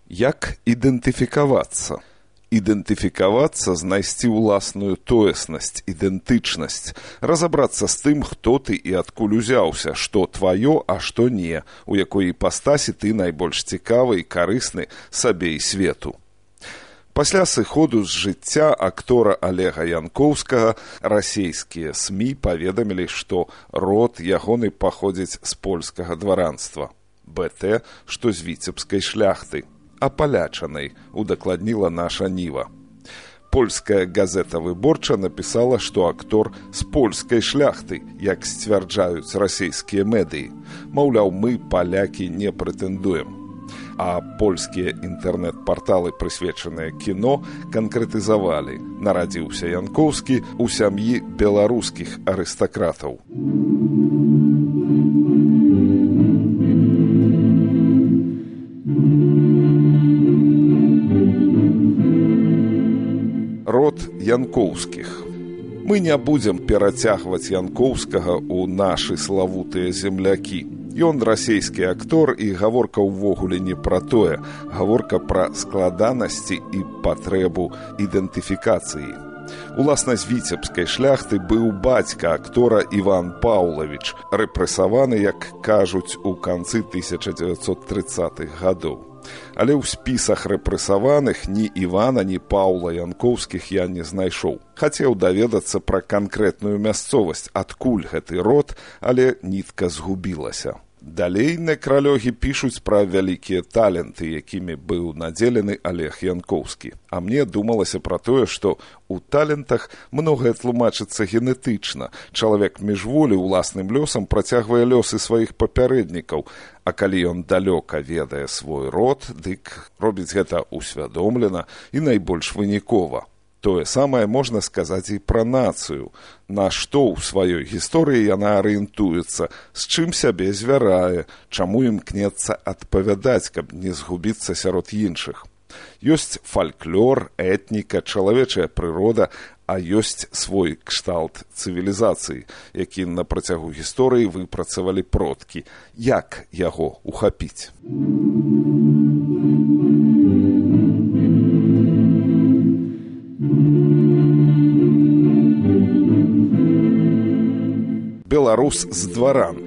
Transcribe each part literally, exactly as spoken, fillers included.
Як ідэнтыфікавацца? Ідэнтыфікавацца, знайсці ўласную тоеснасць, ідэнтычнасць, разабрацца з тым, хто ты і адкуль узяўся, што тваё, а што не, у якой іпастасі ты найбольш цікавы і карысны сабе і свету. Пасля сыходу з жыцця актора Олега Янкоўскага расійскія СМІ паведамілі, што род ягоны паходзіць з польскага дваранства, БТ, што з віцебскай шляхты, апалячанай, удакладніла наша Ніва. Польская газета «Выборча» напісала, што актор з польскай шляхты, як сцвярджаюць расійскія медыі. Маўляў, мы, палякі, не прэтэндуем. А польскія інтэрнэт-парталы, прысвечаныя кіно, канкрэтызавалі. Нарадзіўся Янкоўскі ў сям'і беларускіх арыстакратаў. Род Янкоўскіх. Мы не будзем перацягваць Янкоўскага ў нашы славутыя землякі. Ён расійскі актор, і гаворка ўвогуле не пра тое. Гаворка пра складанасці і патрэбу ідэнтыфікацыі. Уласна з віцебскай шляхты быў бацька актора Іван Паўлавіч, рэпрэсаваны, як кажуць, у канцы тысяча дзевяцьсот трыццатых гадоў. Але ў спісах рэпрэсаваных ні Івана, ні Паўла Янкоўскіх я не знайшоў. Хацеў даведацца пра канкрэтную мясцовасць, адкуль гэты род, але нітка згубілася. Далей некралёгі пішуць пра вялікія таленты, якімі быў надзелены Олег Янкоўскі. А мне думалася пра тое, што ў талентах многае тлумачыцца генетычна. Чалавек міжволі ўласным лёсам працягвае лёсы сваіх папярэднікаў, а калі ён далёка ведае свой род, дык робіць гэта усвядомлена і найбольш вынікова. Тое самае можна сказаць і пра нацыю. На што ў сваёй гісторыі яна арыентуецца, з чым сябе звярае, чаму імкнецца адпавядаць, каб не згубіцца сярод іншых. Ёсць фальклор, этніка, чалавечая прырода, а ёсць свой кшталт цывілізацыі, які на працягу гісторыі выпрацавалі продкі. Як яго ухапіць? Беларус з дваран.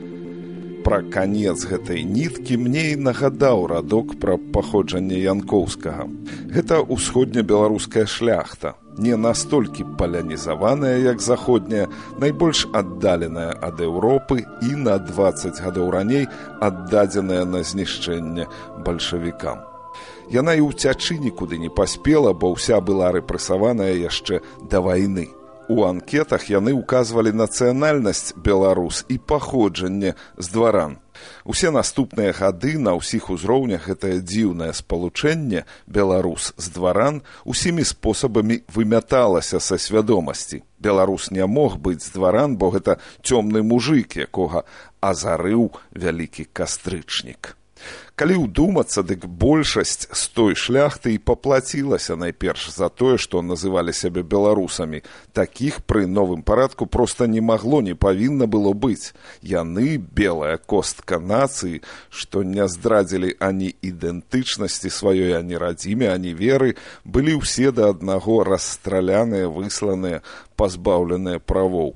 Пра канец гэтай ніткі мне і нагадаў радок пра паходжанне Янкоўскага. Гэта ўсходнебеларуская шляхта, не настолькі палянізаваная, як заходняя, найбольш аддаленая ад Еўропы і на дваццаць гадоў раней аддадзеная на знішчэнне бальшавікам. Яна і ўцячы нікуды не паспела, бо ўся была рэпрэсаваная яшчэ да вайны. У анкетах яны ўказвалі нацыянальнасць беларус і паходжанне з дваран. Усе наступныя гады на ўсіх узроўнях гэтае дзіўнае спалучэнне беларус з дваран усімі спосабамі вымяталася са свядомасці. Беларус не мог быць з дваран, бо гэта цёмны мужык, якога азарыў вялікі кастрычнік. Калі ўдумацца, дык большасць з той шляхты і паплацілася найперш за тое, што называлі сябе беларусамі. Такіх пры новым парадку проста не магло, не павінна было быць. Яны, белая костка нацыі, што не здрадзілі ані ідэнтычнасці сваёй, ані радзіме, ані веры, былі ўсе да аднаго расстраляныя, высланыя, пазбаўленыя правоў.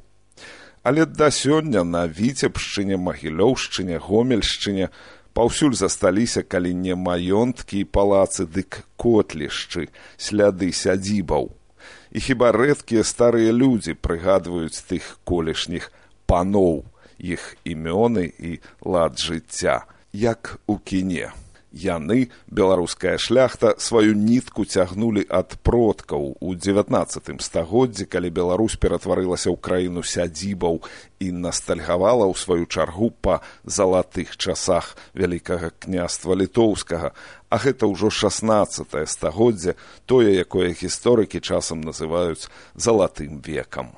Але да сёння на Віцебшчыне, Магілёўшчыне, Гомельшчыне паўсюль засталіся, калі не маёнткі і палацы, дык котлішчы, сляды сядзібаў. І хіба рэдкія старыя людзі прыгадваюць тых колішніх паноў, іх імёны і лад жыцця, як у кіне. Яны, беларуская шляхта, сваю нітку цягнулі ад продкаў у дзевятнаццатым стагоддзі, калі Беларусь ператварылася ў краіну сядзібаў і настальгавала ў сваю чаргу па залатых часах вялікага княства літоўскага. А гэта ўжо шаснаццатае стагоддзе, тое, якое гісторыкі часам называюць залатым векам.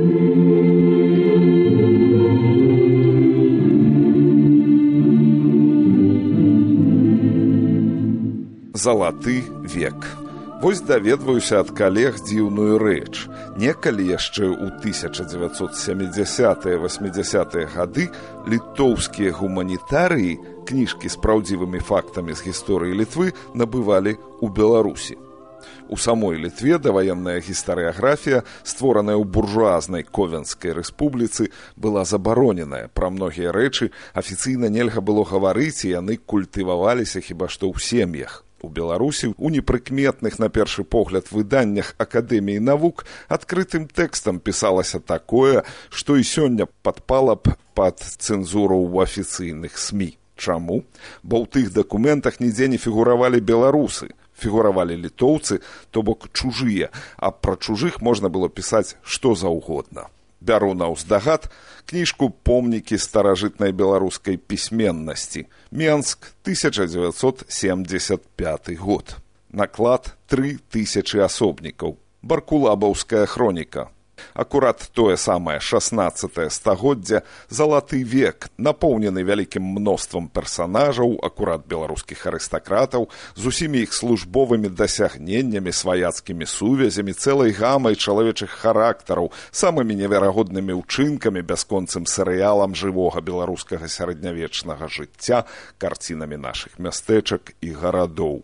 Залаты век. Вось даведваюся ад калег дзіўную рэч. Некалі яшчэ ў тысяча дзевяцьсот сямідзясятыя-васьмідзясятыя гады літоўскія гуманітарыі кніжкі з праўдзівымі фактамі з гісторыі Літвы набывалі ў Беларусі. У самой Літве даваенная гістарыяграфія, створаная ў буржуазнай Ковенскай рэспубліцы, была забароненая. Пра многія рэчы афіцыйна нельга было гаварыць, і яны культываваліся хіба што ў сем'ях. У Беларусі у непрыкметных на першы погляд выданнях Акадэміі навук адкрытым тэкстам пісалася такое, што і сёння падпала б пад цэнзуру ў афіцыйных СМІ. Чаму? Бо ў тых дакументах нідзе не фігуравалі беларусы. Фігуравалі літоўцы, то бок чужыя, а пра чужых можна было пісаць што заўгодна. Бяру на ўздагад кніжку «Помнікі старажытнай беларускай пісьменнасці». Менск, тысяча дзевяцьсот семьдесят пятый год. Наклад тры тысячы асобнікаў. Баркулабаўская хроніка. Акурат тое самае шаснаццатае стагоддзя, залаты век, напоўнены вялікім мноствам персанажаў, акурат беларускіх арыстакратаў, з усімі іх службовымі дасягненнямі, сваяцкімі сувязямі, цэлай гамай чалавечых характараў, самымі неверагоднымі ўчынкамі, бясконцым серыялам жывога беларускага сярэднявечнага жыцця, карцінамі нашых мястэчак і гарадоў.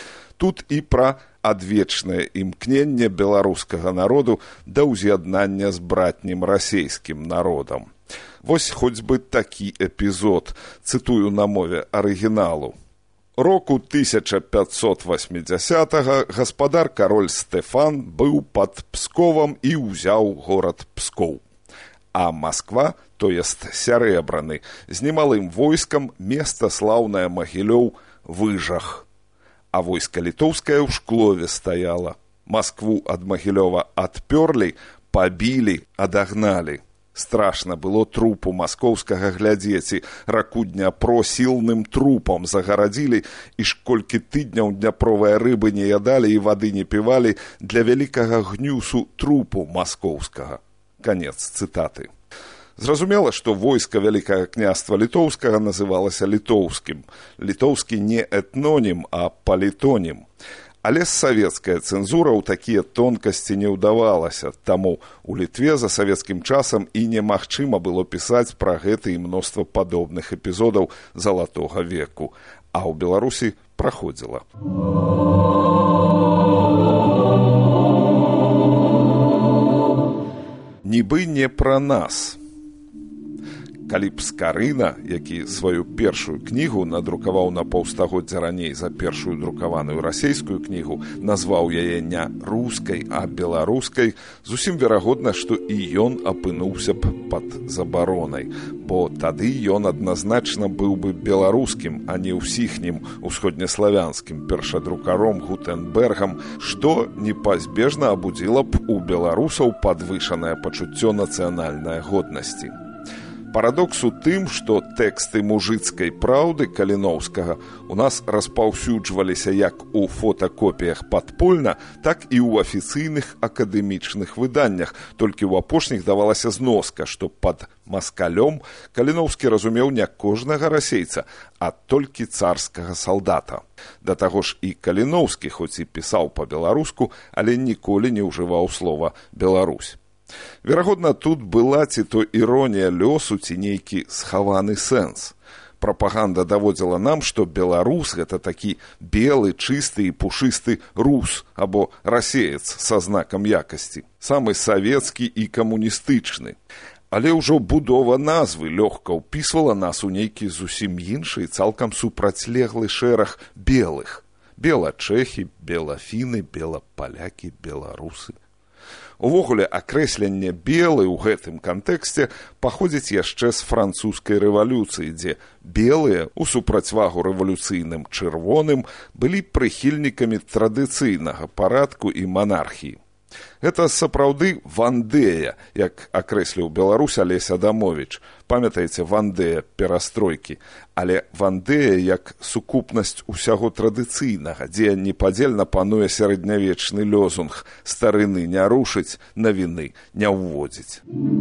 Тут і пра адвечнае імкненне беларускага народу да ўз'яднання з братнім расейскім народам. Вось хоць бы такі эпізод, цытую на мове арыгіналу. Року тысяча пятьсот восьмидесятого гаспадар кароль Стэфан быў пад Псковам і ўзяў горад Пскоў. А Масква, то есть Сярэбраны, з немалым войскам места слаўнае Магілёў Выжах. А войска літоўскае ў Шклове стаяла. Маскву ад Магілёва адпёрлі, пабілі, адагналі. Страшна было трупу маскоўскага глядзець, раку Дняпро сілным трупам загарадзілі, і ж колькі тыдняў дняпровыя рыбы не ядалі і вады не півалі для вялікага гнюсу трупу маскоўскага. Канец цытаты. Зразумела, што войска Вялікага княства літоўскага называлася літоўскім. Літоўскі не этнонім, а палітонім. Але савецкая цэнзура ў такія тонкасці не ўдавалася, таму у Літве за савецкім часам і немагчыма было пісаць пра гэта і мноства падобных эпізодаў залатога веку. А ў Беларусі праходзіла. Нібы не пра нас. Калі б Скарына, які сваю першую кнігу надрукаваў на паўстагоддзя раней за першую друкаваную расейскую кнігу, назваў яе не рускай, а беларускай, зусім верагодна, што і ён апынуўся б пад забаронай, бо тады ён адназначна быў бы беларускім, а не ўсіхнім усходнеславянскім першадрукаром Гутенбергам, што непазбежна абудзіла б у беларусаў падвышанае пачуццё нацыянальнай годнасці. Парадокс у тым, што тэксты мужыцкай праўды Каліноўскага у нас распаўсюджваліся як у фотакопіях падпольна, так і ў афіцыйных акадэмічных выданнях, толькі ў апошніх давалася зноска, што пад маскалём Каліноўскі разумеў не кожнага расейца, а толькі царскага салдата. Да таго ж і Каліноўскі хоць і пісаў па-беларуску, але ніколі не ўжываў слова «Беларусь». Верагодна, тут была ці то іронія лёсу, ці нейкі схаваны сэнс. Прапаганда даводзіла нам, што беларус – гэта такі белы, чысты і пушысты рус або расеец са знакам якасці, самы савецкі і камуністычны. Але ўжо будова назвы лёгка ўпісвала нас у нейкі зусім іншы, цалкам супрацьлеглы шэраг белых. Белачэхі, белафіны, белапалякі, беларусы. Увогуле, акрэсленне белы ў гэтым кантэксце паходзіць яшчэ з французскай рэвалюцыі, дзе белыя, у супрацьвагу рэвалюцыйным чырвоным, былі прыхільнікамі традыцыйнага парадку і манархіі. Гэта сапраўды Вандея, як акрэсліў Беларусь Алесь Адамовіч. Памятаеце, Вандея перастройкі. Але Вандея як сукупнасць усяго традыцыйнага, дзе непадзельна пануе сярэднявечны лёзунг «Старыны не рушыць, навіны не ўводзіць».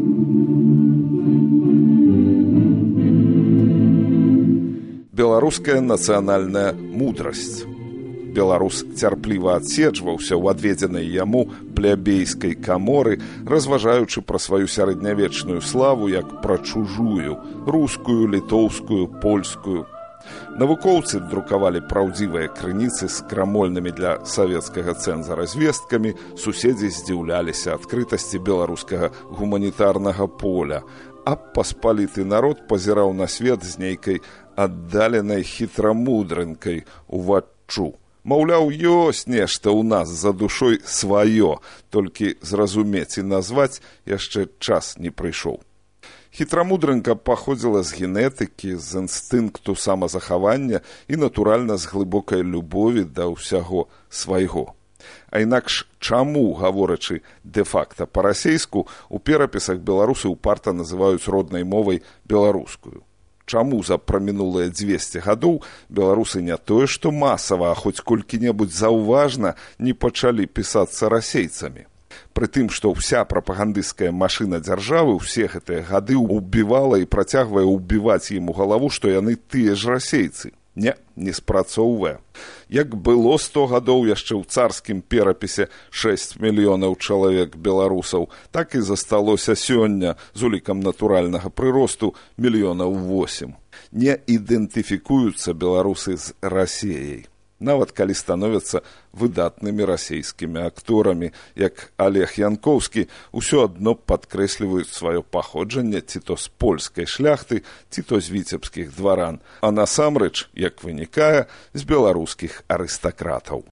Беларуская нацыянальная мудрасць. Беларус цярпліва адседжваўся ў адведзенай яму плябейскай каморы, разважаючы пра сваю сярэднявечную славу як пра чужую, рускую, літоўскую, польскую, Навукоўцы друкавалі праўдзівыя крыніцы з крамольнымі для савецкага цэнзара звесткамі, суседзі здзіўляліся адкрытасці беларускага гуманітарнага поля, а паспаліты народ пазіраў на свет з нейкай аддаленай хітрамудрынкай уваччу. Маўляў, ёсць нешта ў нас за душой сваё, толькі зразумець і назваць яшчэ час не прыйшоў. Хітрамудрынка паходзіла з генетыкі, з інстынкту самазахавання і, натуральна, з глыбокай любові да ўсяго свайго. А інакш чаму, гаворачы дэ-факта па-расейску, у перапісах беларусы ўпарта называюць роднай мовай беларускую? Чаму за прамінулыя дзвесце гадоў беларусы не тое, што масава, а хоць колькі-небудзь заўважна не пачалі пісацца расейцамі? Пры тым, што ўся прапагандысцкая машына дзяржавы ўсе гэтыя гады ўбівала і працягвае ўбіваць ім у галаву, што яны тыя ж расейцы. Не, не спрацоўвае. Як было сто гадоў яшчэ ў царскім перапісе шэсць мільёнаў чалавек беларусаў, так і засталося сёння з улікам натуральнага прыросту мільёнаў восем. Не ідэнтыфікуюцца беларусы з Расіяй. Нават калі становяцца выдатнымі расейскімі акторамі, як Олег Янкоўскі, усё адно падкрэсліваюць сваё паходжанне ці то з польскай шляхты, ці то з віцебскіх дваран, а насамрэч, як вынікае, з беларускіх арыстакратаў.